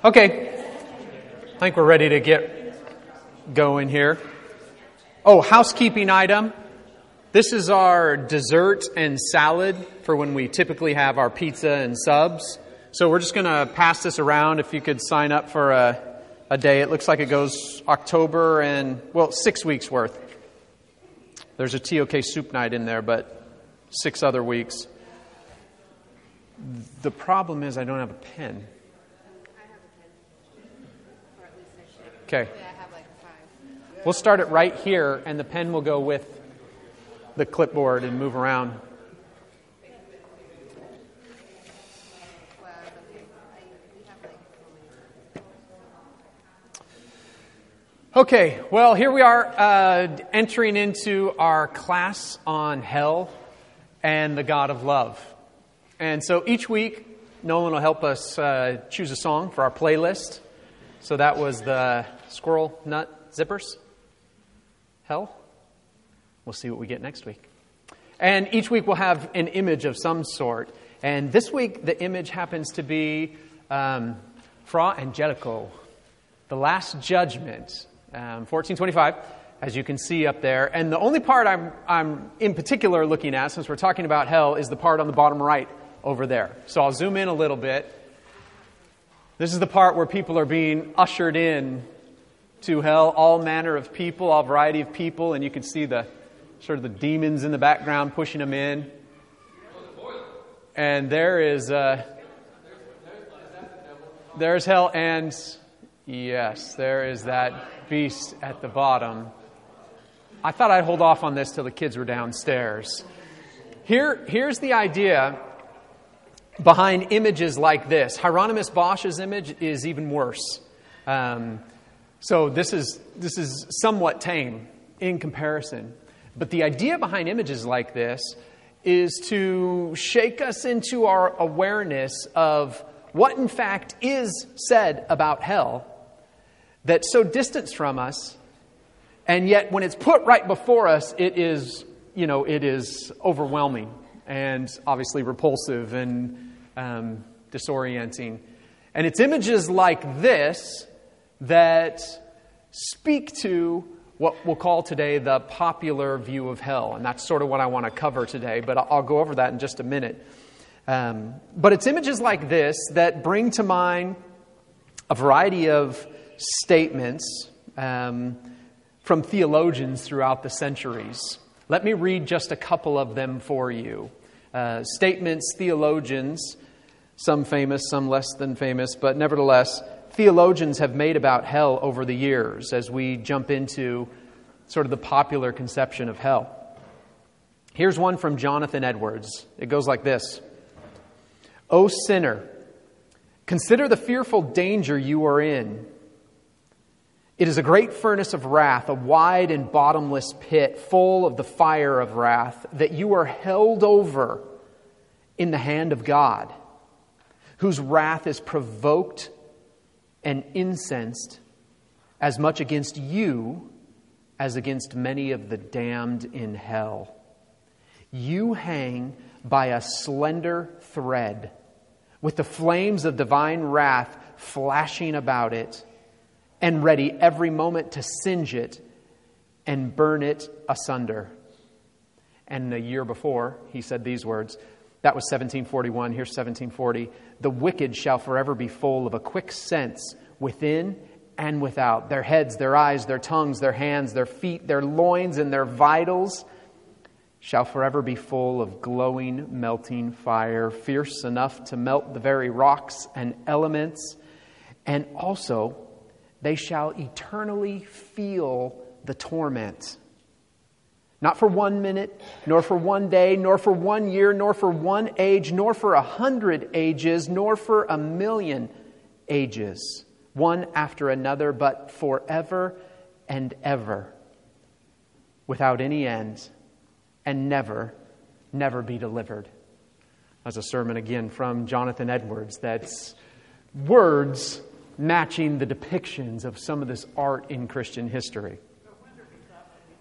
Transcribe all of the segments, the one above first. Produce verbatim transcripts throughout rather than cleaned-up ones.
Okay, I think we're ready to get going here. Oh, housekeeping item. This is our dessert and salad for when we typically have our pizza and subs. So we're just going to pass this around. If you could sign up for a, a day. It looks like it goes October and, well, six weeks worth. There's a T O K soup night in there, but six other weeks. The problem is I don't have a pen. Okay. We'll start it right here, and the pen will go with the clipboard and move around. Okay, well, here we are uh, entering into our class on hell and the God of love. And so each week, Nolan will help us uh, choose a song for our playlist. So that was the Squirrel Nut Zippers. Hell. We'll see what we get next week. And each week we'll have an image of some sort. And this week the image happens to be um, Fra Angelico, the Last Judgment, um, fourteen twenty-five, as you can see up there. And the only part I'm, I'm in particular looking at, since we're talking about hell, is the part on the bottom right over there. So I'll zoom in a little bit. This is the part where people are being ushered in to hell, all manner of people, all variety of people, and you can see the sort of the demons in the background pushing them in. And there is, uh, there's hell, and yes, there is that beast at the bottom. I thought I'd hold off on this till the kids were downstairs. Here, here's the idea behind images like this. Hieronymus Bosch's image is even worse. Um, so this is this is somewhat tame in comparison. But the idea behind images like this is to shake us into our awareness of what in fact is said about hell that's so distant from us, and yet when it's put right before us, it is, you know, it is overwhelming and obviously repulsive and um, disorienting. And it's images like this that speak to what we'll call today the popular view of hell. And that's sort of what I want to cover today, but I'll go over that in just a minute. Um, but it's images like this that bring to mind a variety of statements um, from theologians throughout the centuries. Let me read just a couple of them for you. Uh, statements, theologians, some famous, some less than famous, but nevertheless, theologians have made about hell over the years as we jump into sort of the popular conception of hell. Here's one from Jonathan Edwards. It goes like this. O sinner, consider the fearful danger you are in. It is a great furnace of wrath, a wide and bottomless pit full of the fire of wrath that you are held over in the hand of God, whose wrath is provoked and incensed as much against you as against many of the damned in hell. You hang by a slender thread with the flames of divine wrath flashing about it and ready every moment to singe it and burn it asunder. And a year before, he said these words. That was seventeen forty-one. Here's seventeen forty. The wicked shall forever be full of a quick sense within and without. Their heads, their eyes, their tongues, their hands, their feet, their loins, and their vitals shall forever be full of glowing, melting fire, fierce enough to melt the very rocks and elements. And also, they shall eternally feel the torment. Not for one minute, nor for one day, nor for one year, nor for one age, nor for a hundred ages, nor for a million ages, one after another, but forever and ever, without any end, and never, never be delivered. That's a sermon again from Jonathan Edwards. That's words matching the depictions of some of this art in Christian history.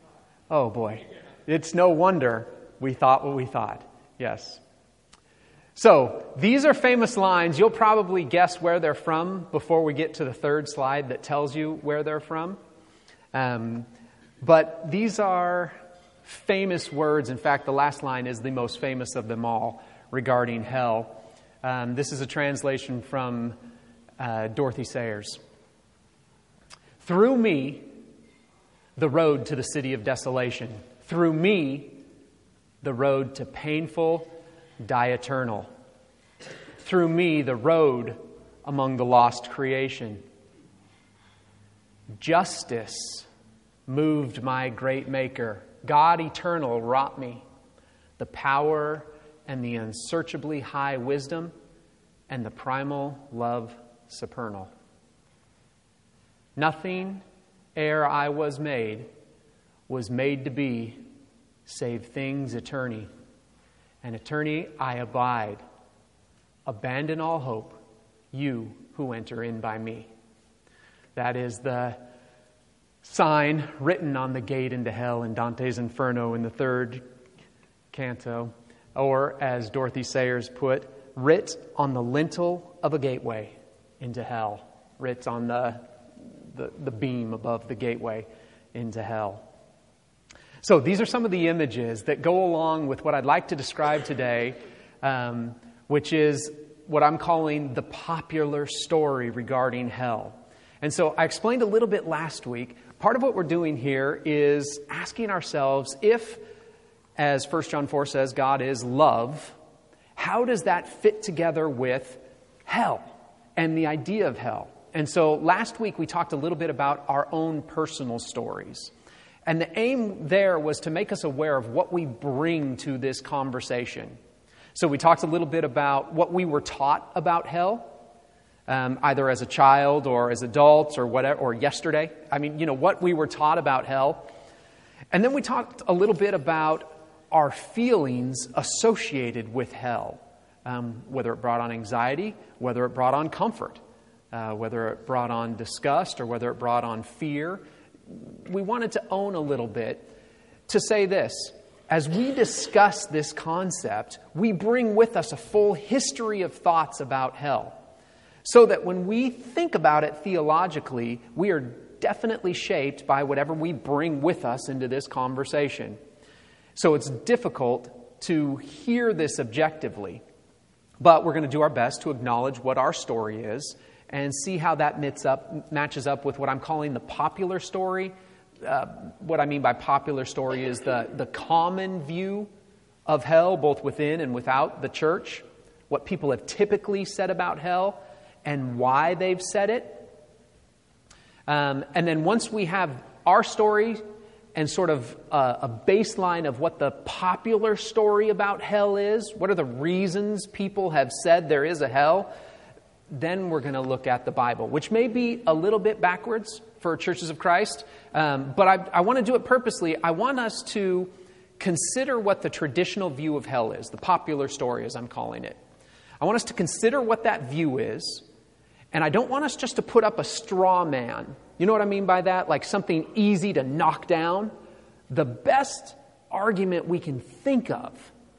Oh boy, it's no wonder we thought what we thought. Yes. So these are famous lines. You'll probably guess where they're from before we get to the third slide that tells you where they're from. Um, but these are famous words. In fact, the last line is the most famous of them all regarding hell. Um, this is a translation from uh, Dorothy Sayers. Through me, the road to the city of desolation. Through me, the road to painful dieternal. Through me, the road among the lost creation. Justice moved my great maker. God eternal wrought me. The power and the unsearchably high wisdom and the primal love supernal. Nothing ere I was made was made to be save things eternal. And eternity I abide. Abandon all hope, you who enter in by me. That is the sign written on the gate into hell in Dante's Inferno in the third canto. Or, as Dorothy Sayers put, writ on the lintel of a gateway into hell. Writ on the, the, the beam above the gateway into hell. So these are some of the images that go along with what I'd like to describe today, um, which is what I'm calling the popular story regarding hell. And so I explained a little bit last week. Part of what we're doing here is asking ourselves if, as First John four says, God is love, how does that fit together with hell and the idea of hell? And so last week we talked a little bit about our own personal stories. And the aim there was to make us aware of what we bring to this conversation. So we talked a little bit about what we were taught about hell, um, either as a child or as adults or whatever, or yesterday. I mean, you know, what we were taught about hell. And then we talked a little bit about our feelings associated with hell, um, whether it brought on anxiety, whether it brought on comfort, uh, whether it brought on disgust, or whether it brought on fear. We wanted to own a little bit to say this. As we discuss this concept, we bring with us a full history of thoughts about hell. So that when we think about it theologically, we are definitely shaped by whatever we bring with us into this conversation. So it's difficult to hear this objectively. But we're going to do our best to acknowledge what our story is and see how that matches up, matches up with what I'm calling the popular story. Uh, what I mean by popular story is the, the common view of hell, both within and without the church, what people have typically said about hell, and why they've said it. Um, and then once we have our story and sort of a, a baseline of what the popular story about hell is, what are the reasons people have said there is a hell, then we're going to look at the Bible, which may be a little bit backwards for Churches of Christ, um, but I, I want to do it purposely. I want us to consider what the traditional view of hell is, the popular story as I'm calling it. I want us to consider what that view is, and I don't want us just to put up a straw man. You know what I mean by that? Like something easy to knock down. The best argument we can think of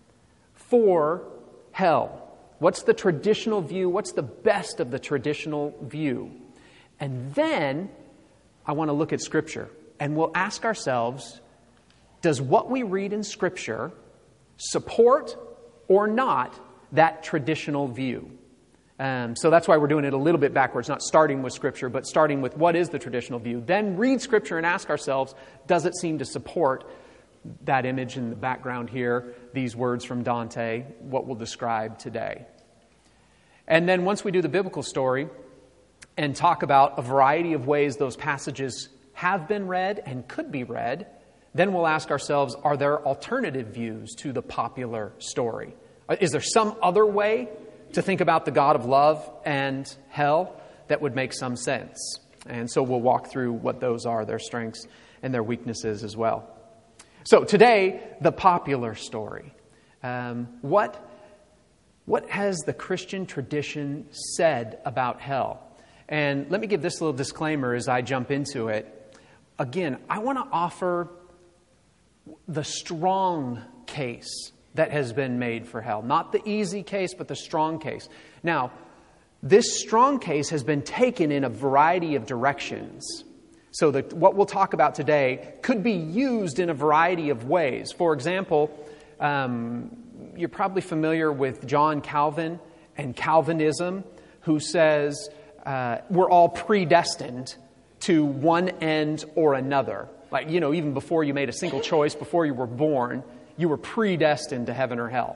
for hell. What's the traditional view? What's the best of the traditional view? And then I want to look at Scripture. And we'll ask ourselves, does what we read in Scripture support or not that traditional view? Um, so that's why we're doing it a little bit backwards, not starting with Scripture, but starting with what is the traditional view. Then read Scripture and ask ourselves, does it seem to support that image in the background here, these words from Dante, what we'll describe today? And then once we do the biblical story and talk about a variety of ways those passages have been read and could be read, then we'll ask ourselves, are there alternative views to the popular story? Is there some other way to think about the God of love and hell that would make some sense? And so we'll walk through what those are, their strengths and their weaknesses as well. So today, the popular story. Um, what, what has the Christian tradition said about hell? And let me give this little disclaimer as I jump into it. Again, I want to offer the strong case that has been made for hell. Not the easy case, but the strong case. Now, this strong case has been taken in a variety of directions. So the, what we'll talk about today could be used in a variety of ways. For example, um, you're probably familiar with John Calvin and Calvinism, who says uh, we're all predestined to one end or another. Like, you know, even before you made a single choice, before you were born, you were predestined to heaven or hell.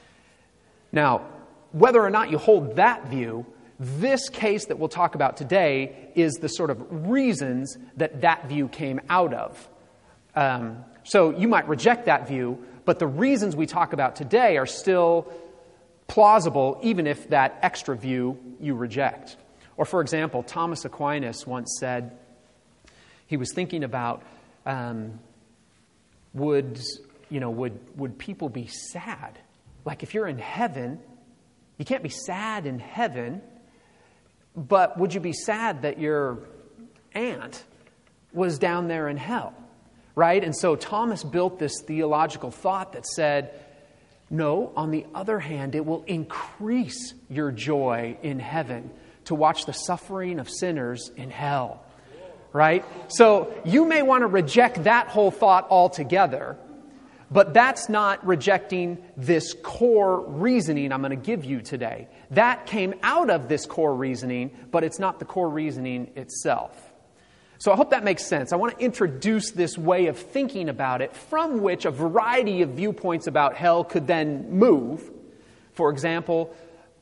Now, whether or not you hold that view, this case that we'll talk about today is the sort of reasons that that view came out of. Um, so you might reject that view, but the reasons we talk about today are still plausible, even if that extra view you reject. Or, for example, Thomas Aquinas once said, he was thinking about, um, would, you know, would, would people be sad? Like, if you're in heaven, you can't be sad in heaven, but would you be sad that your aunt was down there in hell, right? And so Thomas built this theological thought that said, no, on the other hand, it will increase your joy in heaven to watch the suffering of sinners in hell, right? So you may want to reject that whole thought altogether, but that's not rejecting this core reasoning I'm going to give you today. That came out of this core reasoning, but it's not the core reasoning itself. So I hope that makes sense. I want to introduce this way of thinking about it from which a variety of viewpoints about hell could then move. For example,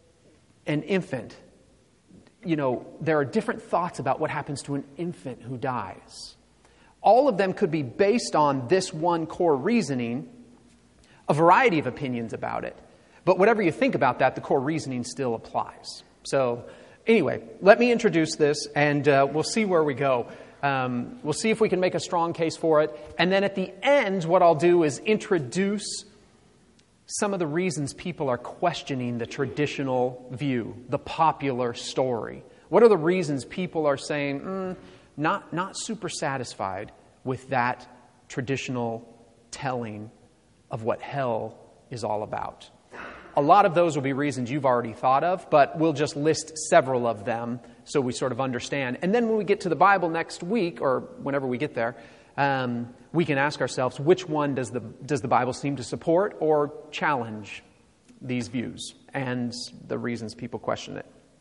an infant. You know, there are different thoughts about what happens to an infant who dies. All of them could be based on this one core reasoning, a variety of opinions about it. But whatever you think about that, the core reasoning still applies. So anyway, let me introduce this, and uh, we'll see where we go. Um, we'll see if we can make a strong case for it. And then at the end, what I'll do is introduce some of the reasons people are questioning the traditional view, the popular story. What are the reasons people are saying, mm, not, not super satisfied with that traditional telling of what hell is all about? A lot of those will be reasons you've already thought of, but we'll just list several of them so we sort of understand. And then when we get to the Bible next week, or whenever we get there, um, we can ask ourselves, which one does the does the Bible seem to support or challenge these views and the reasons people question it?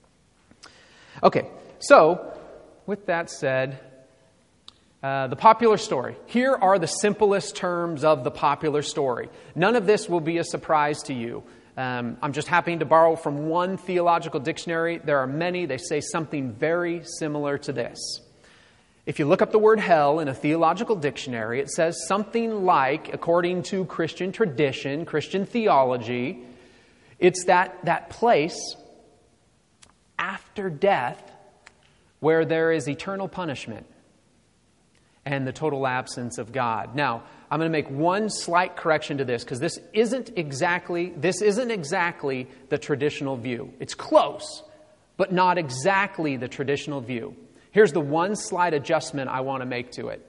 Okay, so with that said, uh, the popular story. Here are the simplest terms of the popular story. None of this will be a surprise to you. Um, I'm just happening to borrow from one theological dictionary. There are many. They say something very similar to this. If you look up the word hell in a theological dictionary, it says something like, according to Christian tradition, Christian theology, it's that, that place after death where there is eternal punishment and the total absence of God. Now, I'm going to make one slight correction to this, because this isn't exactly this isn't exactly the traditional view. It's close, but not exactly the traditional view. Here's the one slight adjustment I want to make to it.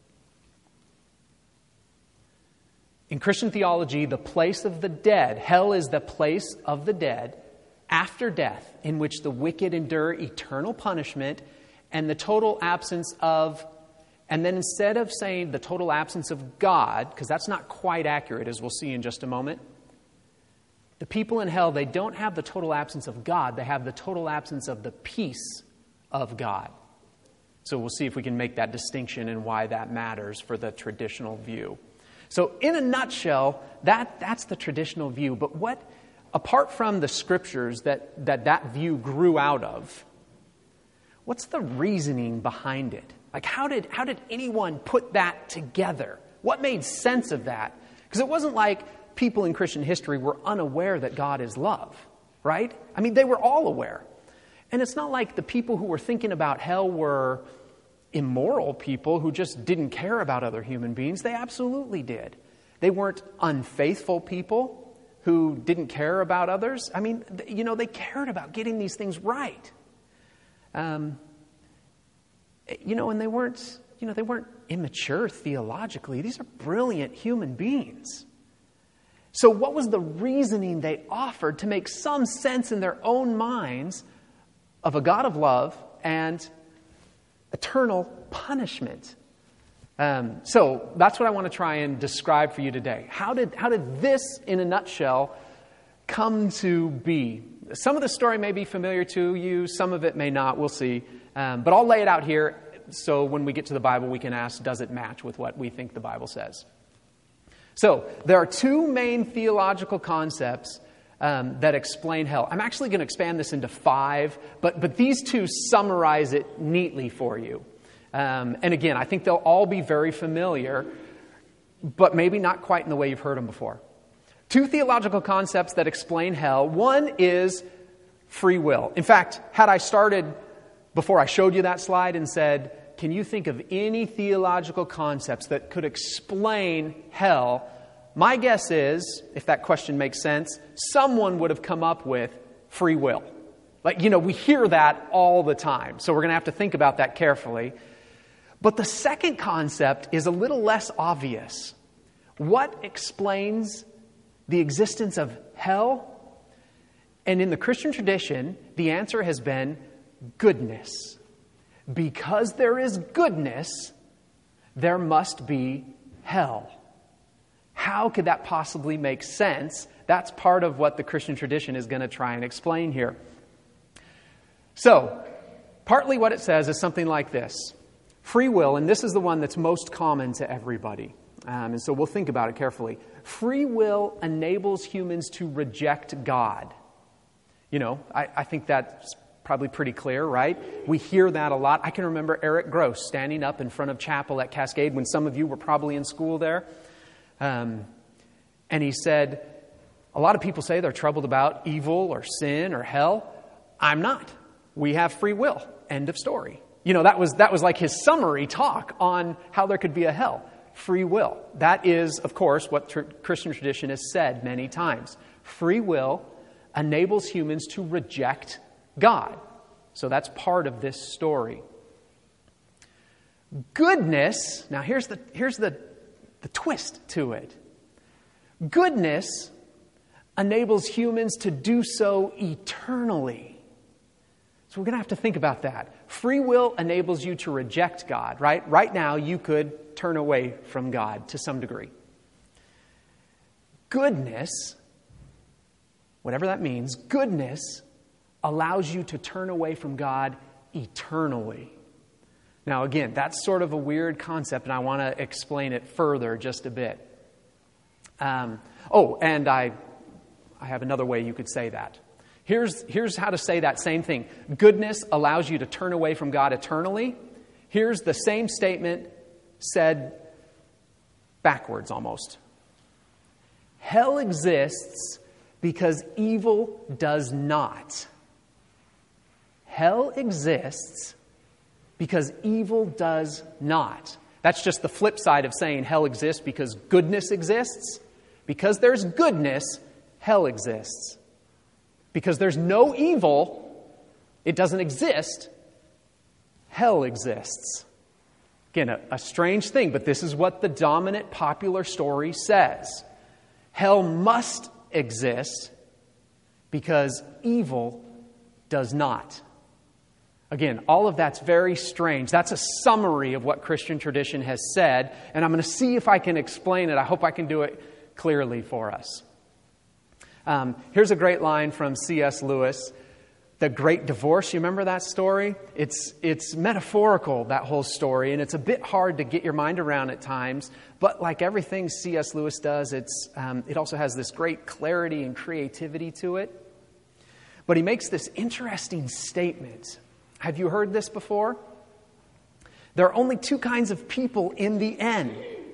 In Christian theology, the place of the dead, hell is the place of the dead after death, in which the wicked endure eternal punishment and the total absence of, and then instead of saying the total absence of God, because that's not quite accurate, as we'll see in just a moment, the people in hell, they don't have the total absence of God, they have the total absence of the peace of God. So we'll see if we can make that distinction and why that matters for the traditional view. So in a nutshell, that, that's the traditional view. But what, apart from the scriptures that, that that view grew out of, what's the reasoning behind it? Like, how did, how did anyone put that together? What made sense of that? Because it wasn't like people in Christian history were unaware that God is love, right? I mean, they were all aware. And it's not like the people who were thinking about hell were immoral people who just didn't care about other human beings. They absolutely did. They weren't unfaithful people who didn't care about others. I mean, you know, they cared about getting these things right. Um, you know, and they weren't, you know, they weren't immature theologically. These are brilliant human beings. So what was the reasoning they offered to make some sense in their own minds of a God of love and eternal punishment? Um, so that's what I want to try and describe for you today. How did, how did this, in a nutshell, come to be? Some of the story may be familiar to you. Some of it may not. We'll see. Um, but I'll lay it out here so when we get to the Bible, we can ask, does it match with what we think the Bible says? So there are two main theological concepts um, that explain hell. I'm actually going to expand this into five, but, but these two summarize it neatly for you. Um, and again, I think they'll all be very familiar, but maybe not quite in the way you've heard them before. Two theological concepts that explain hell. One is free will. In fact, had I started before I showed you that slide and said, can you think of any theological concepts that could explain hell? My guess is, if that question makes sense, someone would have come up with free will. Like, you know, we hear that all the time. So we're going to have to think about that carefully. But the second concept is a little less obvious. What explains the existence of hell? And in the Christian tradition, the answer has been goodness. Because there is goodness, there must be hell. How could that possibly make sense? That's part of what the Christian tradition is going to try and explain here. So, partly what it says is something like this. Free will, and this is the one that's most common to everybody. Um, and so we'll think about it carefully. Free will enables humans to reject God. You know, I, I think that's probably pretty clear, right? We hear that a lot. I can remember Eric Gross standing up in front of chapel at Cascade when some of you were probably in school there. Um, and he said, a lot of people say they're troubled about evil or sin or hell. I'm not. We have free will. End of story. You know, that was that was like his summary talk on how there could be a hell. Free will. That is, of course, what tr- Christian tradition has said many times. Free will enables humans to reject God. So that's part of this story. Goodness, now here's the here's the, the twist to it. Goodness enables humans to do so eternally. So we're going to have to think about that. Free will enables you to reject God, right? Right now you could turn away from God to some degree. Goodness, whatever that means, goodness allows you to turn away from God eternally. Now, again, that's sort of a weird concept, and I want to explain it further just a bit. Um, oh, and I, I have another way you could say that. Here's, here's how to say that same thing. Goodness allows you to turn away from God eternally. Here's the same statement said backwards almost. Hell exists because evil does not. Hell exists because evil does not. That's just the flip side of saying hell exists because goodness exists. Because there's goodness, hell exists. Because there's no evil, it doesn't exist, hell exists. Again, a, a strange thing, but this is what the dominant popular story says. Hell must exist because evil does not. Again, all of that's very strange. That's a summary of what Christian tradition has said, and I'm going to see if I can explain it. I hope I can do it clearly for us. Um, here's a great line from C S Lewis. The Great Divorce, you remember that story? It's it's metaphorical, that whole story, and it's a bit hard to get your mind around at times. But like everything C S Lewis does, it's um, it also has this great clarity and creativity to it. But he makes this interesting statement. Have you heard this before? There are only two kinds of people in the end.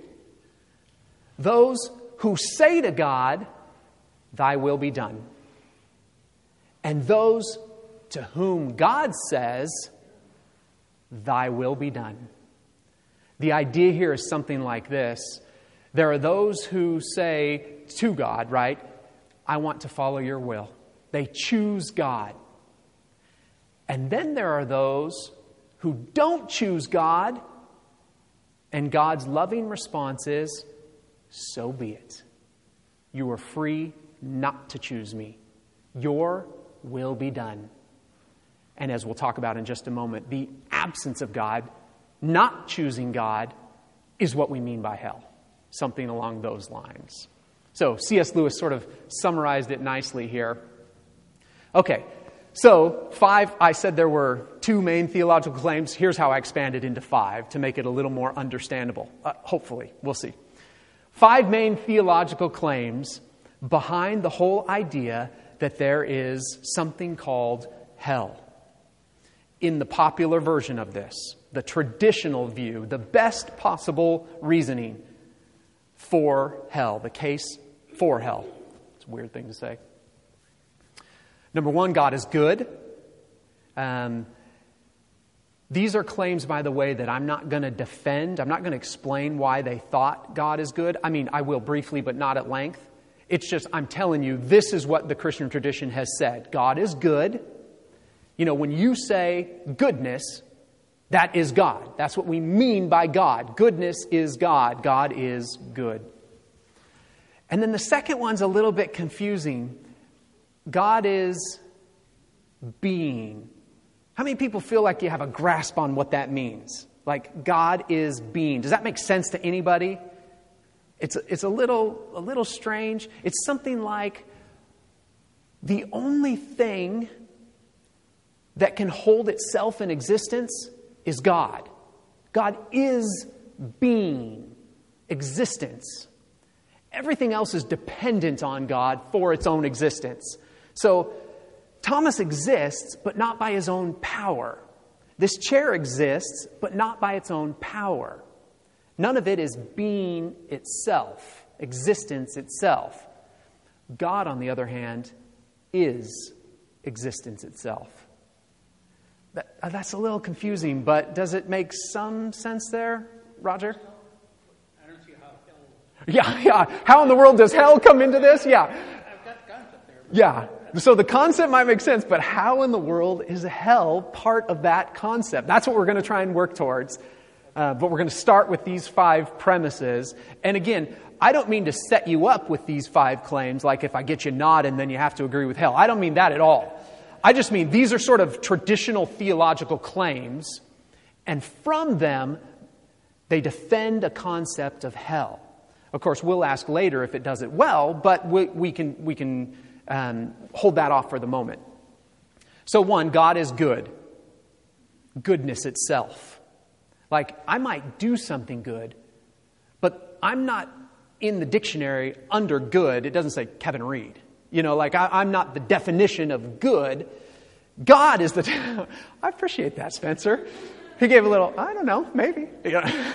Those who say to God, "Thy will be done." And those to whom God says, "Thy will be done." The idea here is something like this. There are those who say to God, right, "I want to follow your will." They choose God. And then there are those who don't choose God, and God's loving response is, "So be it." You are free not to choose me. Your will be done. And as we'll talk about in just a moment, the absence of God, not choosing God, is what we mean by hell. Something along those lines. So C S Lewis sort of summarized it nicely here. Okay, so five, I said there were two main theological claims. Here's how I expanded into five to make it a little more understandable. Uh, hopefully, we'll see. Five main theological claims behind the whole idea that there is something called hell. In the popular version of this, the traditional view, the best possible reasoning for hell, the case for hell. It's a weird thing to say. Number one, God is good. Um, these are claims, by the way, that I'm not going to defend. I'm not going to explain why they thought God is good. I mean, I will briefly, but not at length. It's just, I'm telling you, this is what the Christian tradition has said. God is good. You know, when you say goodness, that is God. That's what we mean by God. Goodness is God. God is good. And then the second one's a little bit confusing. God is being. How many people feel like you have a grasp on what that means? Like, God is being. Does that make sense to anybody? It's, it's a little, a little strange. It's something like the only thing that can hold itself in existence is God. God is being, existence. Everything else is dependent on God for its own existence. So Thomas exists, but not by his own power. This chair exists, but not by its own power. None of it is being itself, existence itself. God, on the other hand, is existence itself. That, uh, that's a little confusing, but does it make some sense there, Roger? I don't see how hell... Yeah, yeah. How in the world does hell come into this? Yeah. I've got the concept there. Yeah. So the concept might make sense, but how in the world is hell part of that concept? That's what we're going to try and work towards. Uh, but we're going to start with these five premises. And again, I don't mean to set you up with these five claims, like if I get you nodding, then you have to agree with hell. I don't mean that at all. I just mean these are sort of traditional theological claims, and from them, they defend a concept of hell. Of course, we'll ask later if it does it well, but we, we can, we can um, hold that off for the moment. So one, God is good. Goodness itself. Like, I might do something good, but I'm not in the dictionary under good. It doesn't say Kevin Reed. You know, like I, I'm not the definition of good. God is the... I appreciate that, Spencer. He gave a little, I don't know, maybe. Yeah.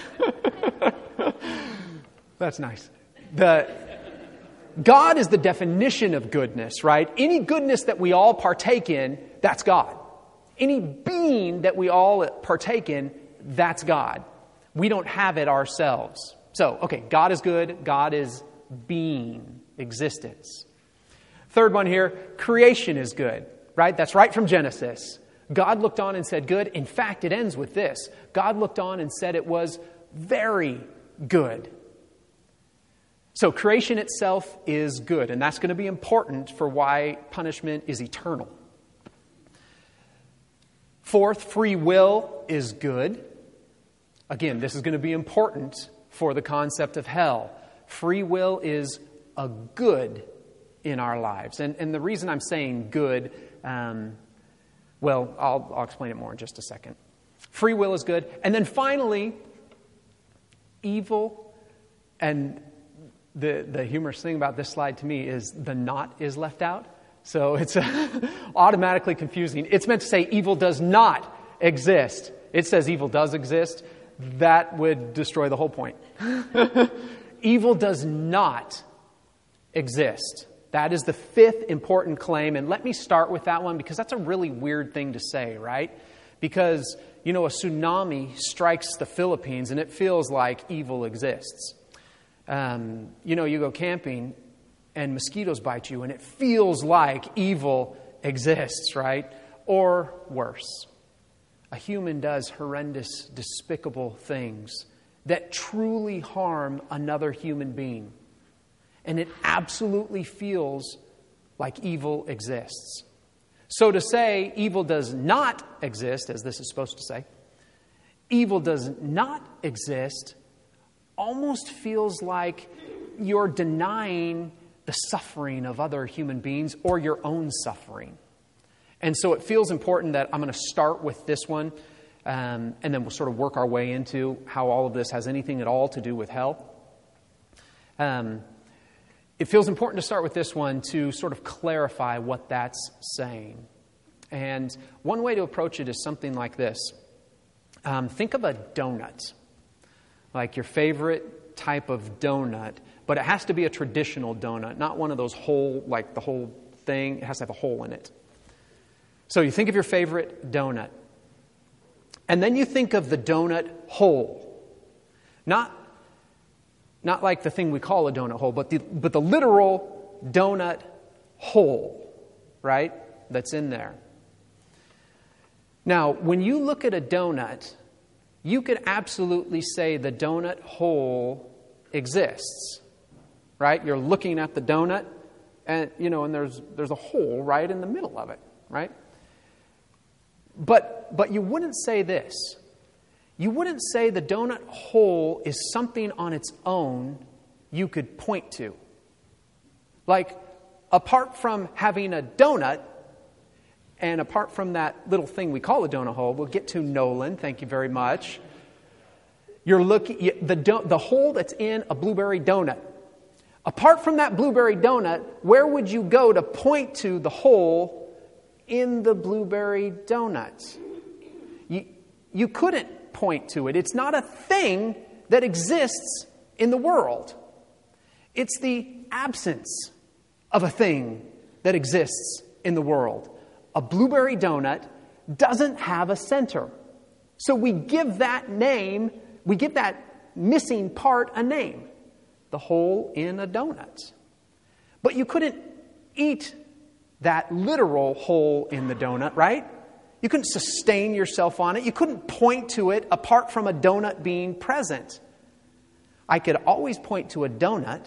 That's nice. The God is the definition of goodness, right? Any goodness that we all partake in, that's God. Any being that we all partake in, that's God. We don't have it ourselves. So, okay, God is good. God is being, existence. Third one here, creation is good, right? That's right from Genesis. God looked on and said good. In fact, it ends with this. God looked on and said it was very good. So creation itself is good, and that's going to be important for why punishment is eternal. Fourth, free will is good. Again, this is going to be important for the concept of hell. Free will is a good in our lives. And, and the reason I'm saying good, um, well, I'll, I'll explain it more in just a second. Free will is good. And then finally, evil. And the, the humorous thing about this slide to me is the not is left out. So it's automatically confusing. It's meant to say evil does not exist. It says evil does exist. That would destroy the whole point. Evil does not exist. That is the fifth important claim. And let me start with that one because that's a really weird thing to say, right? Because, you know, a tsunami strikes the Philippines and it feels like evil exists. Um, you know, you go camping and mosquitoes bite you and it feels like evil exists, right? Or worse. A human does horrendous, despicable things that truly harm another human being. and it absolutely feels like evil exists. So to say evil does not exist, as this is supposed to say, evil does not exist almost feels like you're denying the suffering of other human beings or your own suffering. And so it feels important that I'm going to start with this one, um, and then we'll sort of work our way into how all of this has anything at all to do with hell. Um, it feels important to start with this one to sort of clarify what that's saying. And one way to approach it is something like this. Um, think of a donut, like your favorite type of donut, but it has to be a traditional donut, not one of those whole, like the whole thing. It has to have a hole in it. So you think of your favorite donut, and then you think of the donut hole. Not, not like the thing we call a donut hole, but the, but the literal donut hole, right, that's in there. Now, when you look at a donut, you could absolutely say the donut hole exists, right? You're looking at the donut, and you know, and there's there's a hole right in the middle of it, right? But but you wouldn't say this. You wouldn't say the donut hole is something on its own you could point to. Like, apart from having a donut, and apart from that little thing we call a donut hole, we'll get to Nolan, thank you very much. You're looking, the, do, the hole that's in a blueberry donut. Apart from that blueberry donut, where would you go to point to the hole in the blueberry donut? You, you couldn't point to it. It's not a thing that exists in the world. It's the absence of a thing that exists in the world. A blueberry donut doesn't have a center. So we give that name, we give that missing part a name. The hole in a donut. But you couldn't eat that literal hole in the donut, right? You couldn't sustain yourself on it. You couldn't point to it apart from a donut being present. I could always point to a donut,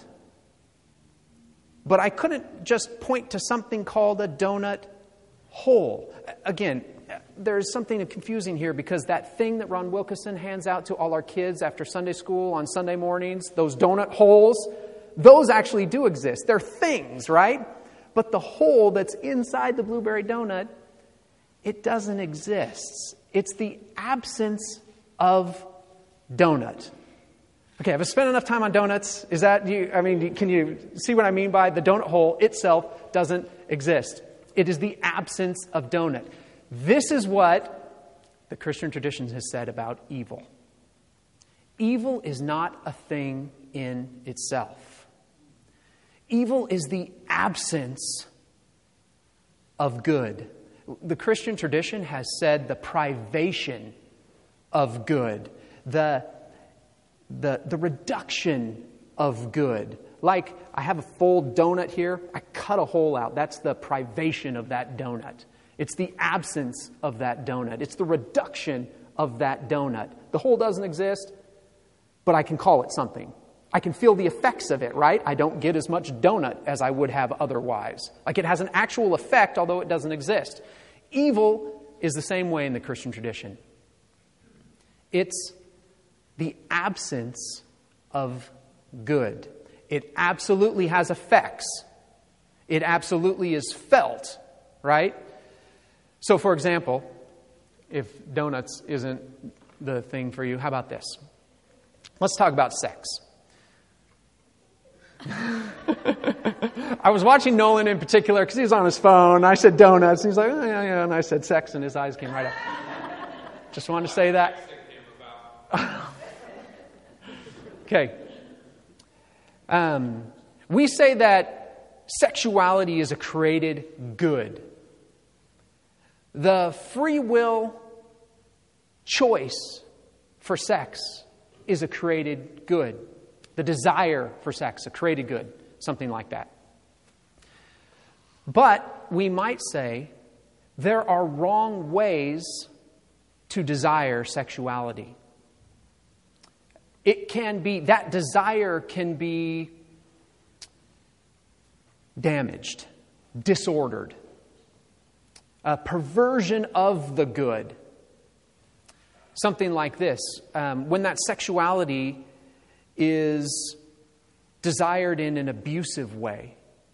but I couldn't just point to something called a donut hole. Again, there's something confusing here because that thing that Ron Wilkerson hands out to all our kids after Sunday school on Sunday mornings, those donut holes, those actually do exist. They're things, right? But the hole that's inside the blueberry donut, it doesn't exist. It's the absence of donut. Okay, have I spent enough time on donuts? Is that, you? I mean, can you see what I mean by the donut hole itself doesn't exist? It is the absence of donut. This is what the Christian tradition has said about evil. Evil is not a thing in itself. Evil is the absence of good. The Christian tradition has said the privation of good, the, the, the reduction of good. Like, I have a full donut here, I cut a hole out. That's the privation of that donut. It's the absence of that donut. It's the reduction of that donut. The hole doesn't exist, but I can call it something. I can feel the effects of it, right? I don't get as much donut as I would have otherwise. Like, it has an actual effect, although it doesn't exist. Evil is the same way in the Christian tradition. It's the absence of good. It absolutely has effects. It absolutely is felt, right? So, for example, if donuts isn't the thing for you, how about this? Let's talk about sex. I was watching Nolan in particular because he was on his phone. I said donuts. And he's like, oh, yeah, yeah. And I said sex, and his eyes came right up. Just wanted to say that. Okay. Um, we say that sexuality is a created good. The free will choice for sex is a created good. The desire for sex, a created good, something like that. But we might say there are wrong ways to desire sexuality. It can be, that desire can be damaged, disordered, a perversion of the good. Something like this, um, when that sexuality is desired in an abusive way,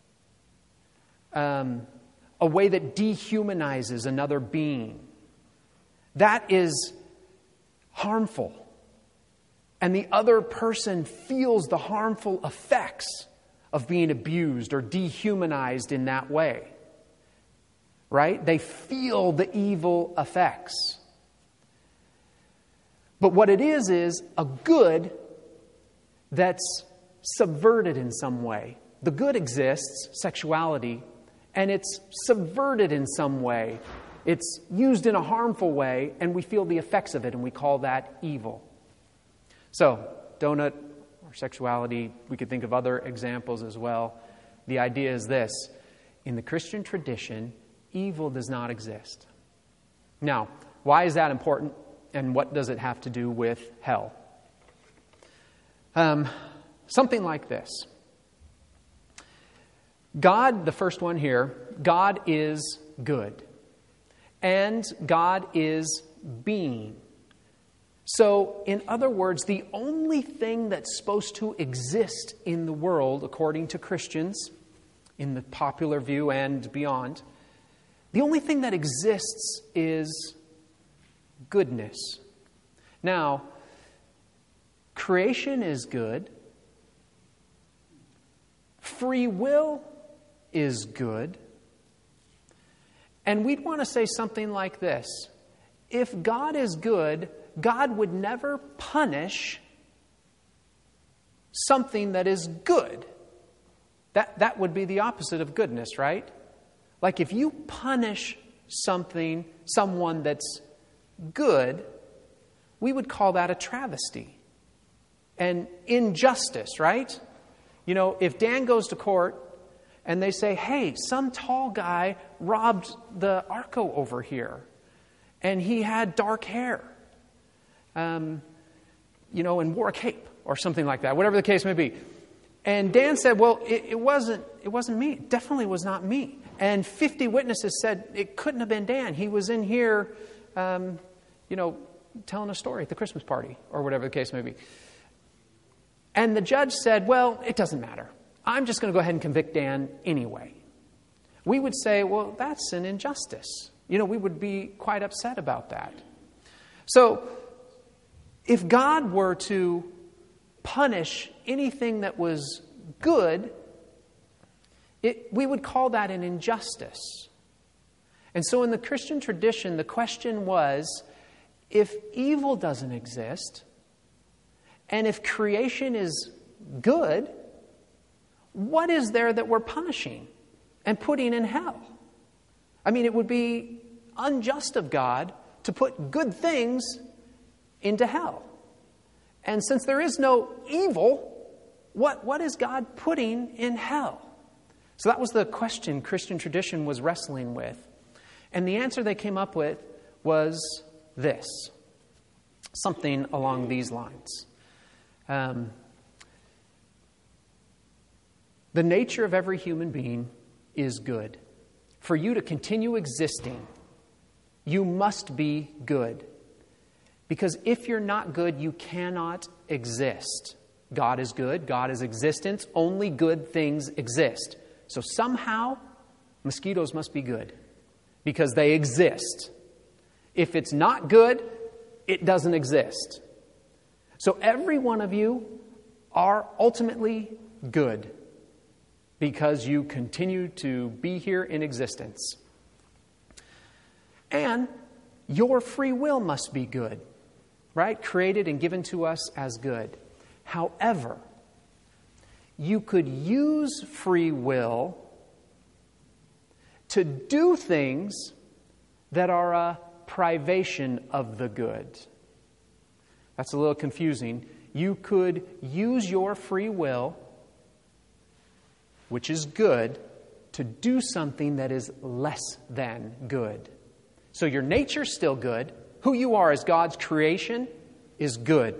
um, a way that dehumanizes another being, that is harmful. And the other person feels the harmful effects of being abused or dehumanized in that way. Right? They feel the evil effects. But what it is, is a good that's subverted in some way. The good exists, sexuality, and it's subverted in some way. It's used in a harmful way, and we feel the effects of it, and we call that evil. So, donut or sexuality, we could think of other examples as well. The idea is this: in the Christian tradition, evil does not exist. Now, why is that important, and what does it have to do with hell? Um, something like this. God, the first one here, God is good. And God is being. So, in other words, the only thing that's supposed to exist in the world, according to Christians, in the popular view and beyond, the only thing that exists is goodness. Now, creation is good. Free will is good. And we'd want to say something like this: if God is good, God would never punish something that is good. That, that would be the opposite of goodness, right? Like if you punish something, someone that's good, we would call that a travesty. And injustice, right? You know, if Dan goes to court and they say, hey, some tall guy robbed the Arco over here, and he had dark hair, um, you know, and wore a cape or something like that, whatever the case may be. And Dan said, well, it, it wasn't it wasn't me. It definitely was not me. And fifty witnesses said it couldn't have been Dan. He was in here, um, you know, telling a story at the Christmas party or whatever the case may be. And the judge said, well, it doesn't matter. I'm just going to go ahead and convict Dan anyway. We would say, well, that's an injustice. You know, we would be quite upset about that. So, if God were to punish anything that was good, it, we would call that an injustice. And so in the Christian tradition, the question was, if evil doesn't exist, and if creation is good, what is there that we're punishing and putting in hell? I mean, it would be unjust of God to put good things into hell. And since there is no evil, what, what is God putting in hell? So that was the question Christian tradition was wrestling with. And the answer they came up with was this. Something along these lines. Um, the nature of every human being is good. For you to continue existing, you must be good. Because if you're not good, you cannot exist. God is good. God is existence. Only good things exist. So somehow, mosquitoes must be good. Because they exist. If it's not good, it doesn't exist. So every one of you are ultimately good. Because you continue to be here in existence. And your free will must be good. Right? Created and given to us as good. However, you could use free will to do things that are a privation of the good. That's a little confusing. You could use your free will, which is good, to do something that is less than good. So your nature's still good. Who you are as God's creation is good.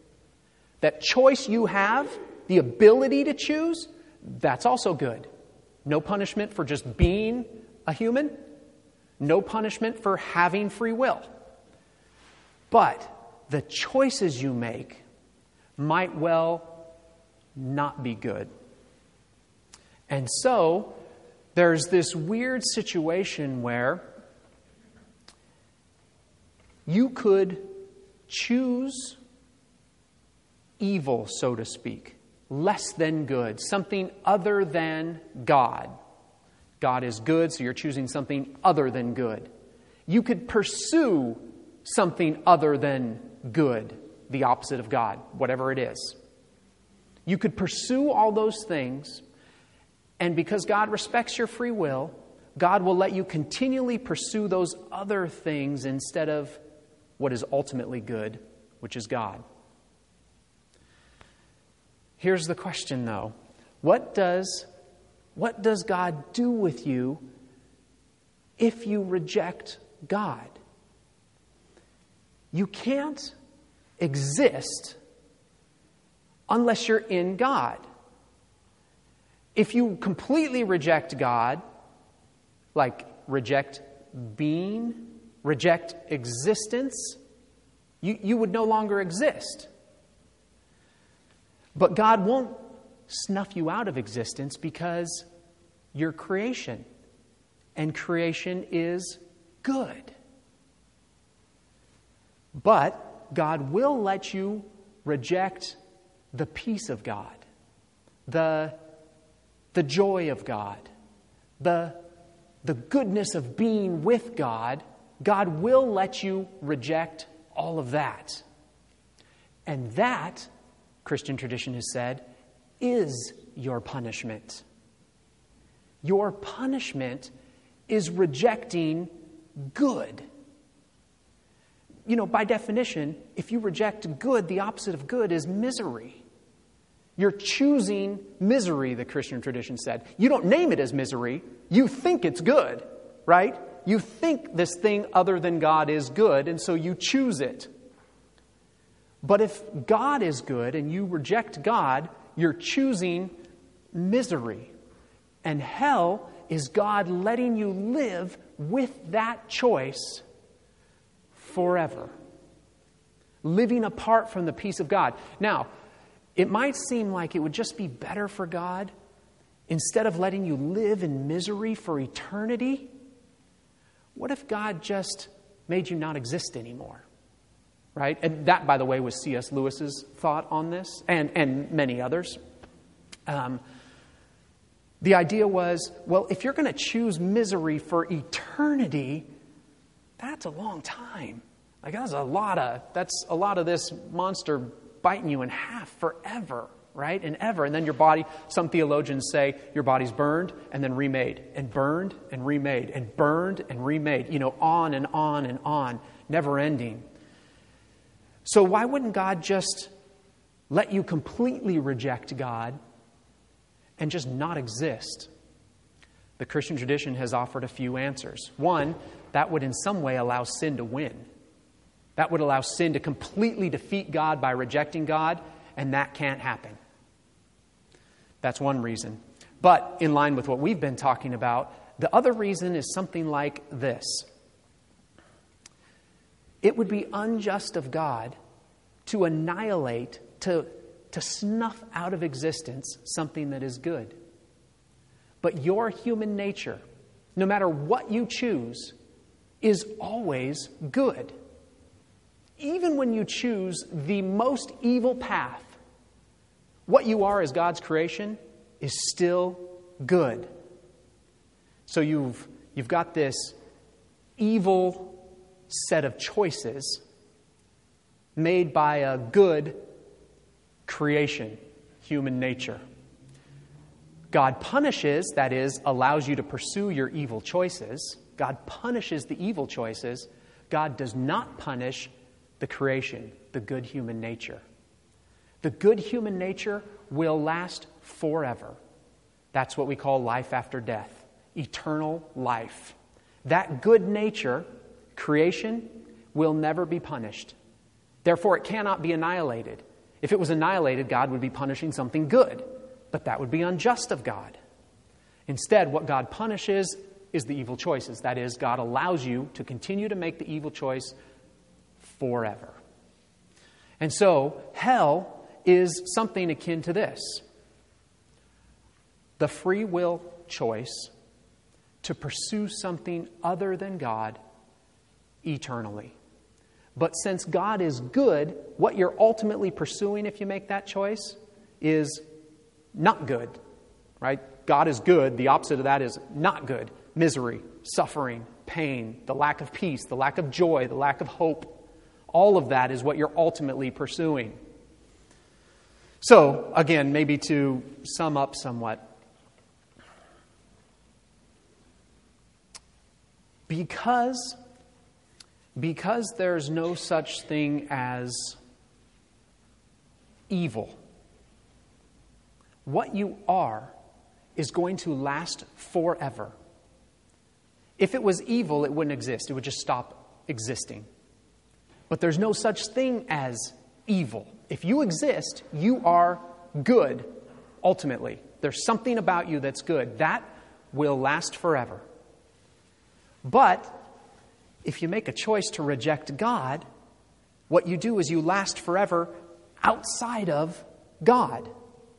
That choice you have, the ability to choose, that's also good. No punishment for just being a human. No punishment for having free will. But the choices you make might well not be good. And so there's this weird situation where you could choose evil, so to speak, less than good, something other than God. God is good, so you're choosing something other than good. You could pursue something other than good, the opposite of God, whatever it is. You could pursue all those things, and because God respects your free will, God will let you continually pursue those other things instead of what is ultimately good, which is God. Here's the question, though. What does, what does God do with you if you reject God? You can't exist unless you're in God. If you completely reject God, like reject being, reject existence, you, you would no longer exist. But God won't snuff you out of existence because you're creation, and creation is good. But God will let you reject the peace of God, the, the joy of God, the, the goodness of being with God. God will let you reject all of that. And that, Christian tradition has said, is your punishment. Your punishment is rejecting good. You know, by definition, if you reject good, the opposite of good is misery. You're choosing misery, the Christian tradition said. You don't name it as misery. You think it's good, right? You think this thing other than God is good, and so you choose it. But if God is good and you reject God, you're choosing misery. And hell is God letting you live with that choice forever, living apart from the peace of God. Now, it might seem like it would just be better for God, instead of letting you live in misery for eternity, what if God just made you not exist anymore? Right? And that, by the way, was C S Lewis's thought on this, and, and many others. Um, the idea was, well, if you're going to choose misery for eternity, that's a long time. Like that's a lot of that's a lot of this monster biting you in half forever, right? And ever. And then your body, some theologians say your body's burned and then remade, and burned and remade, and burned and remade, you know, on and on and on, never ending. So why wouldn't God just let you completely reject God and just not exist? The Christian tradition has offered a few answers. One, that would in some way allow sin to win. That would allow sin to completely defeat God by rejecting God, and that can't happen. That's one reason. But in line with what we've been talking about, the other reason is something like this. It would be unjust of God to annihilate, to, to snuff out of existence something that is good. But your human nature, no matter what you choose, is always good. Even when you choose the most evil path, what you are as God's creation is still good. So you've, you've got this evil set of choices made by a good creation, human nature. God punishes, that is, allows you to pursue your evil choices. God punishes the evil choices. God does not punish the creation, the good human nature. The good human nature will last forever. That's what we call life after death, eternal life. That good nature, creation, will never be punished. Therefore, it cannot be annihilated. If it was annihilated, God would be punishing something good, but that would be unjust of God. Instead, what God punishes is the evil choices. That is, God allows you to continue to make the evil choice forever. And so, hell is something akin to this: the free will choice to pursue something other than God eternally. But since God is good, what you're ultimately pursuing if you make that choice is not good, right? God is good. The opposite of that is not good. Misery, suffering, pain, the lack of peace, the lack of joy, the lack of hope. All of that is what you're ultimately pursuing. So, again, maybe to sum up somewhat, because, because there's no such thing as evil, what you are is going to last forever. If it was evil, it wouldn't exist. It would just stop existing. But there's no such thing as evil. If you exist, you are good, ultimately. There's something about you that's good. That will last forever. But if you make a choice to reject God, what you do is you last forever outside of God.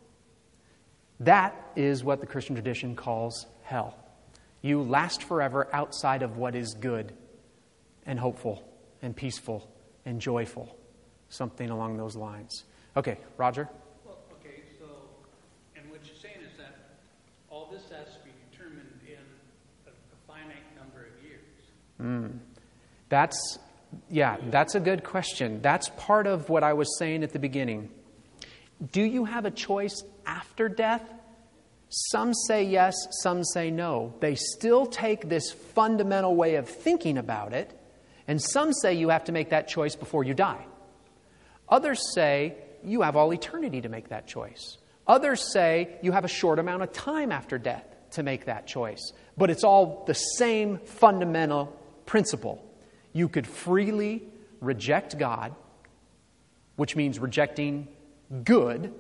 That is what the Christian tradition calls hell. You last forever outside of what is good and hopeful and peaceful and joyful. Something along those lines. Okay, Roger? Well, okay, so, and what you're saying is that all this has to be determined in a, a finite number of years. Mm. That's, yeah, that's a good question. That's part of what I was saying at the beginning. Do you have a choice after death? Some say yes, some say no. They still take this fundamental way of thinking about it, and some say you have to make that choice before you die. Others say you have all eternity to make that choice. Others say you have a short amount of time after death to make that choice. But it's all the same fundamental principle. You could freely reject God, which means rejecting good.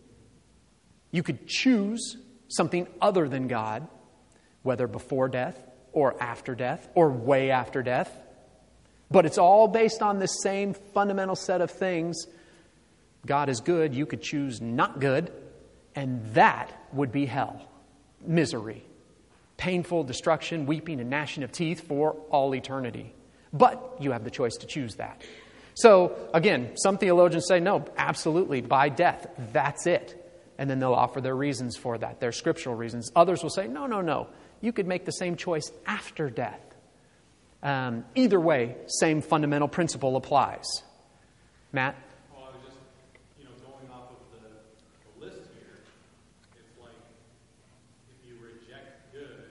You could choose something other than God, whether before death or after death or way after death. But it's all based on the same fundamental set of things. God is good. You could choose not good, and that would be hell. Misery, painful destruction, weeping and gnashing of teeth for all eternity. But you have the choice to choose that. So, again, some theologians say, no, absolutely, by death, that's it. And then they'll offer their reasons for that, their scriptural reasons. Others will say, no, no, no, you could make the same choice after death. Um, either way, same fundamental principle applies. Matt? Well, I was just, you know, going off of the, the list here, it's like if you reject good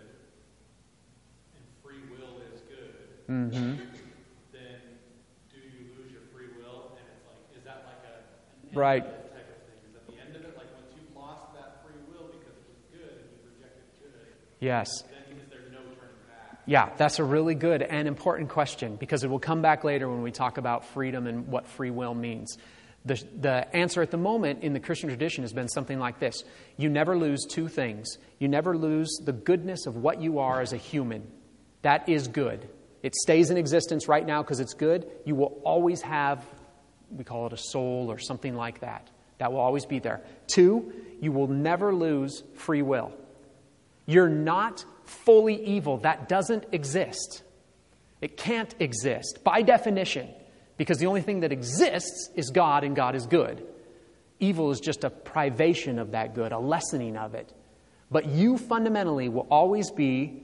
and free will is good, Mm-hmm. then do you lose your free will? And it's like, is that like a an Right. end of it type of thing? Is that the end of it? Like once you've lost that free will because it was good and you rejected good, Yes. then is there no turning back? Yeah, that's a really good and important question, because it will come back later when we talk about freedom and what free will means. The, the answer at the moment in the Christian tradition has been something like this. You never lose two things. You never lose the goodness of what you are as a human. That is good. It stays in existence right now because it's good. You will always have, we call it a soul or something like that. That will always be there. Two, you will never lose free will. You're not fully evil. That doesn't exist. It can't exist by definition, because the only thing that exists is God, and God is good. Evil is just a privation of that good, a lessening of it. But you fundamentally will always be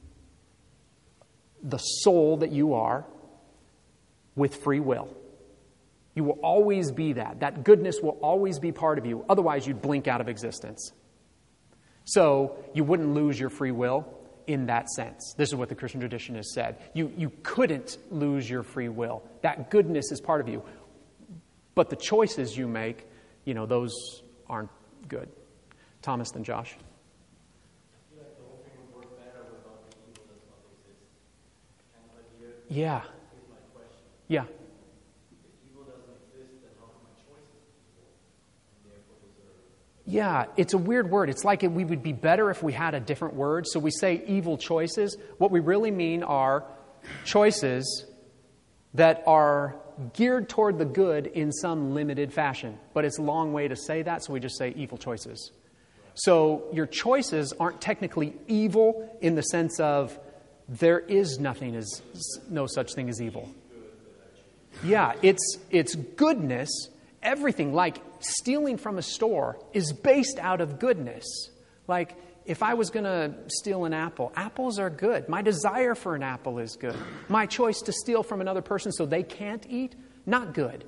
the soul that you are with free will. You will always be that. That goodness will always be part of you. Otherwise, you'd blink out of existence. So you wouldn't lose your free will in that sense. This is what the Christian tradition has said. You, you couldn't lose your free will. That goodness is part of you. But the choices you make, you know, those aren't good. Thomas, then Josh. Yeah. Yeah. Yeah, it's a weird word. It's like it, we would be better if we had a different word. So we say evil choices. What we really mean are choices that are geared toward the good in some limited fashion. But it's a long way to say that, so we just say evil choices. So your choices aren't technically evil in the sense of there is nothing as no such thing as evil. Yeah, it's it's goodness. Everything, like stealing from a store, is based out of goodness. Like, if I was going to steal an apple, apples are good. My desire for an apple is good. My choice to steal from another person so they can't eat, not good.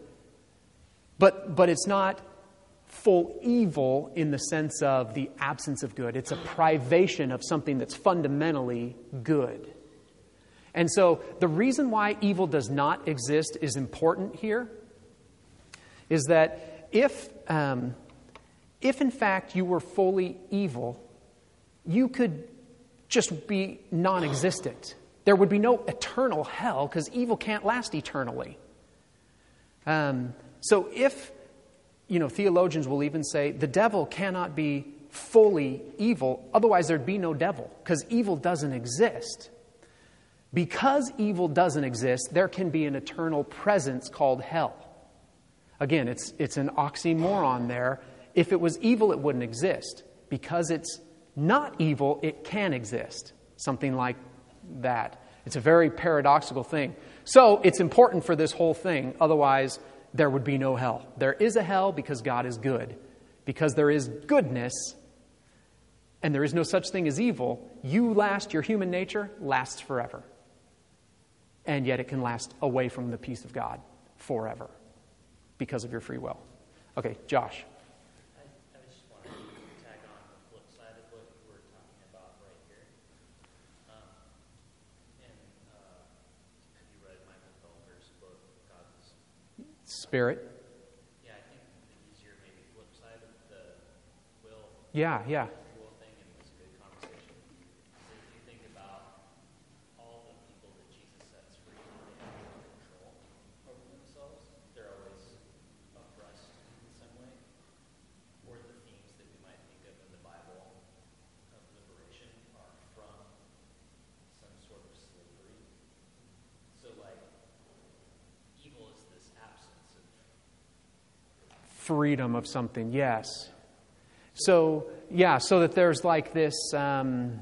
But but it's not full evil in the sense of the absence of good. It's a privation of something that's fundamentally good. And so the reason why evil does not exist is important here, is that if, um, if in fact you were fully evil, you could just be non-existent. There would be no eternal hell because evil can't last eternally. Um, so if, you know, theologians will even say the devil cannot be fully evil, otherwise there'd be no devil because evil doesn't exist. Because evil doesn't exist, there can be an eternal presence called hell. Again, it's it's an oxymoron there. If it was evil, it wouldn't exist. Because it's not evil, it can exist. Something like that. It's a very paradoxical thing. So it's important for this whole thing. Otherwise, there would be no hell. There is a hell because God is good. Because there is goodness, and there is no such thing as evil, you last, your human nature lasts forever. And yet it can last away from the peace of God forever because of your free will. Okay, Josh. I, I just wanted to tag on the flip side of what you were talking about right here. Um, and uh, have you read Michael Felder's book, God's Spirit? Yeah, I think the easier maybe flip side of the will. Yeah, yeah. Will thing, and it's a good conversation. So if you think about all the people that Jesus sets free, they have no control over themselves. They're always oppressed in some way. Or the themes that we might think of in the Bible of liberation are from some sort of slavery. So, like, evil is this absence of Freedom of something, yes. So, yeah, so that there's like this um,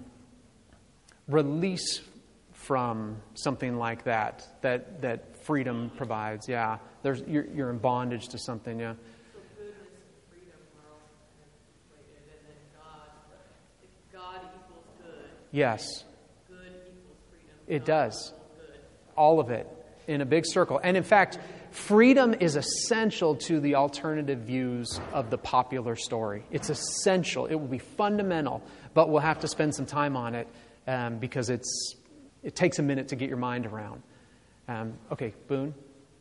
release from something like that, that that freedom provides, yeah. There's you're, you're in bondage to something, yeah. So goodness and freedom are also kind of conflated, and then God, if God equals good, Yes, good equals freedom. it God does. equals good. All of it in a big circle. And in fact, freedom is essential to the alternative views of the popular story. It's essential. It will be fundamental, but we'll have to spend some time on it um, because it's it takes a minute to get your mind around. Um, okay, Boone?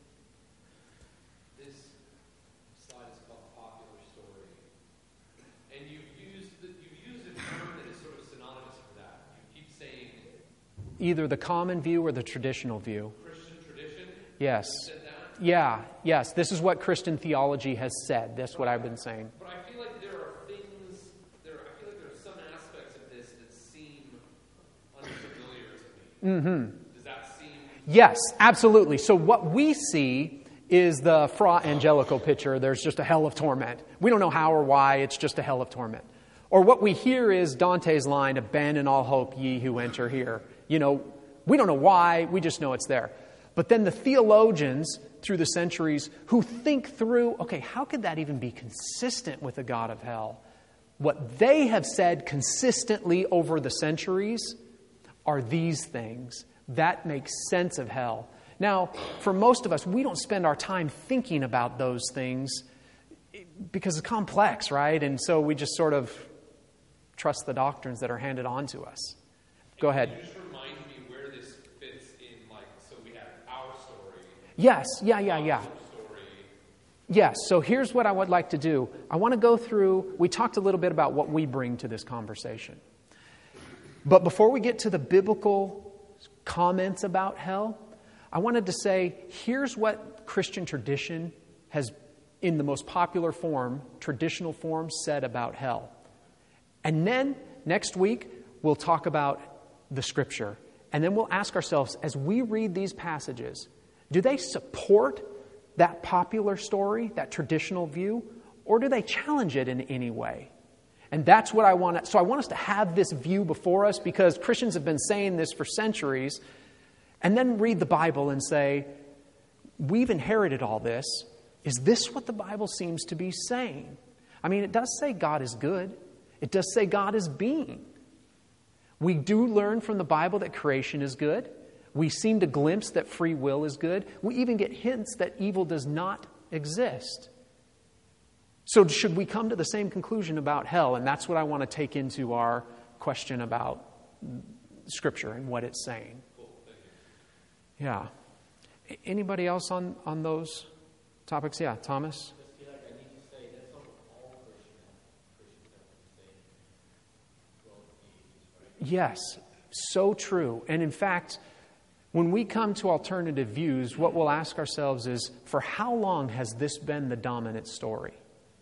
This slide is called Popular Story. And you've used, the, you've used a term that is sort of synonymous with that. You keep saying Either the common view or the traditional view. Christian tradition. Yes. You said that. Yeah, yes. This is what Christian theology has said. That's what I've been saying. But I feel like there are things, there. I feel like there are some aspects of this that seem unfamiliar to me. Mm-hmm. Does that seem... Yes, absolutely. So what we see is the Fra Angelico picture. There's just a hell of torment. We don't know how or why. It's just a hell of torment. Or what we hear is Dante's line, abandon all hope, ye who enter here. You know, we don't know why. We just know it's there. But then the theologians through the centuries who think through, okay, how could that even be consistent with the God of hell? What they have said consistently over the centuries are these things. That makes sense of hell. Now, for most of us, we don't spend our time thinking about those things because it's complex, right? And so we just sort of trust the doctrines that are handed on to us. Go ahead. Can you just remind me where this fits in, like, so we have our story. Yes, yeah, yeah, yeah. Story. Yes, so here's what I would like to do. I want to go through, we talked a little bit about what we bring to this conversation. But before we get to the biblical comments about hell, I wanted to say, here's what Christian tradition has in the most popular form, traditional form, said about hell. And then next week, we'll talk about the Scripture. And then we'll ask ourselves, as we read these passages, do they support that popular story, that traditional view, or do they challenge it in any way? And that's what I want to, so I want us to have this view before us, because Christians have been saying this for centuries, and then read the Bible and say, we've inherited all this. Is this what the Bible seems to be saying? I mean, it does say God is good. It does say God is being. We do learn from the Bible that creation is good. We seem to glimpse that free will is good. We even get hints that evil does not exist. So should we come to the same conclusion about hell? And that's what I want to take into our question about Scripture and what it's saying. Yeah. Anybody else on, on those topics? Yeah, Thomas? Yes, so true. And in fact, when we come to alternative views, what we'll ask ourselves is, for how long has this been the dominant story?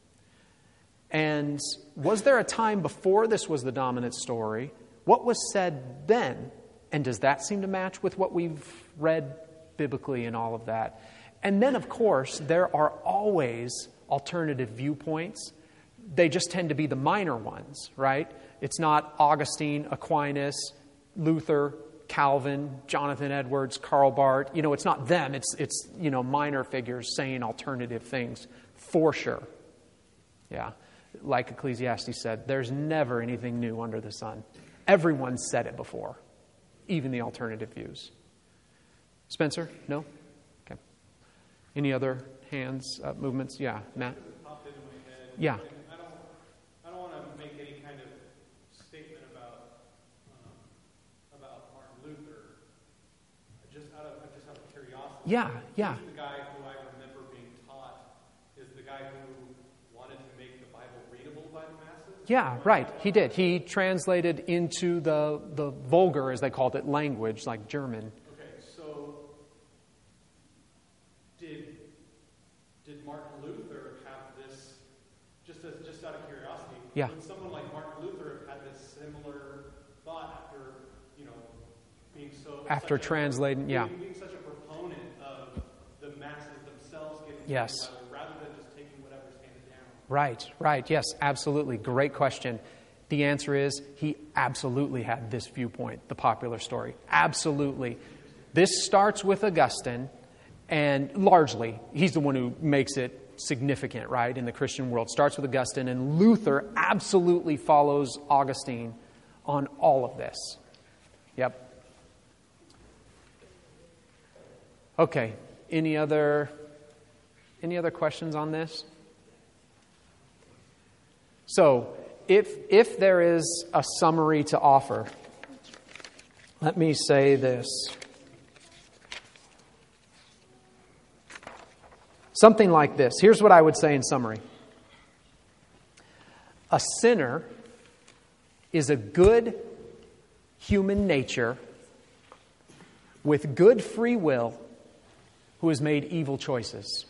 And was there a time before this was the dominant story? What was said then? And does that seem to match with what we've read biblically and all of that? And then, of course, there are always alternative viewpoints. They just tend to be the minor ones, right? It's not Augustine, Aquinas, Luther, Calvin, Jonathan Edwards, Karl Barth. You know, it's not them. It's, it's you know, minor figures saying alternative things, for sure. Yeah. Like Ecclesiastes said, there's never anything new under the sun. Everyone's said it before, even the alternative views. Spencer? No? Okay. Any other hands, uh, movements? Yeah, Matt? Popped into my head. Yeah. And I don't, I don't want to make any kind of statement about um, about Martin Luther. Just out of just out of curiosity. Yeah, yeah. He's the guy who I remember being taught is the guy who wanted to make the Bible readable by the masses. Yeah, right. He did. He translated into the the vulgar, as they called it, language, like German. Okay, so did did Martin Luther have this? Just as just out of curiosity, Yeah. would someone like Martin Luther have had this similar thought after you know being so After such a- translating, being, yeah. being such a proponent of the masses themselves getting to Yes. the Bible rather than just taking whatever's handed down? Right, right. Yes, absolutely. Great question. The answer is he absolutely had this viewpoint, the popular story. Absolutely. This starts with Augustine, and largely, he's the one who makes it significant, right, in the Christian world. Starts with Augustine, and Luther absolutely follows Augustine on all of this. Yep. Okay. Any other any other questions on this? So, if if there is a summary to offer, let me say this. Something like this. Here's what I would say in summary. A sinner is a good human nature with good free will who has made evil choices.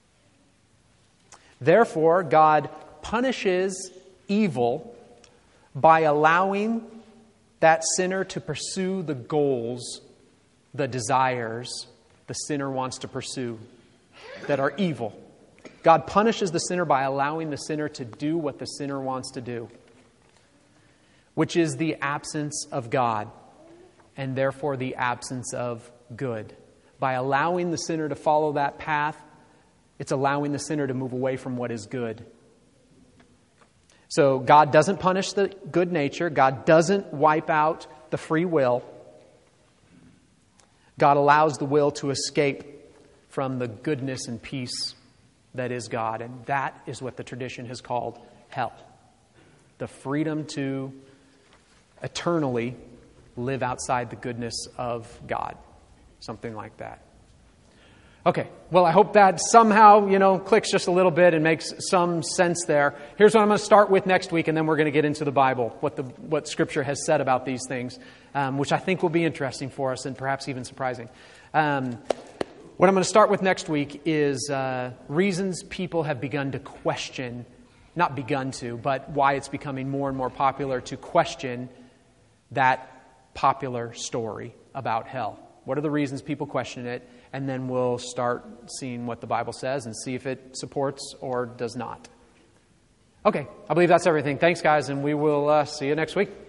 Therefore, God punishes evil by allowing that sinner to pursue the goals, the desires the sinner wants to pursue that are evil. God punishes the sinner by allowing the sinner to do what the sinner wants to do, which is the absence of God and therefore the absence of good. By allowing the sinner to follow that path, it's allowing the sinner to move away from what is good. So God doesn't punish the good nature. God doesn't wipe out the free will. God allows the will to escape from the goodness and peace that is God. And that is what the tradition has called hell. The freedom to eternally live outside the goodness of God. Something like that. Okay, well, I hope that somehow, you know, clicks just a little bit and makes some sense there. Here's what I'm going to start with next week, and then we're going to get into the Bible, what the what Scripture has said about these things, um, which I think will be interesting for us and perhaps even surprising. Um, What I'm going to start with next week is uh, reasons people have begun to question, not begun to, but why it's becoming more and more popular to question that popular story about hell. What are the reasons people question it? And then we'll start seeing what the Bible says and see if it supports or does not. Okay, I believe that's everything. Thanks, guys, and we will uh, see you next week.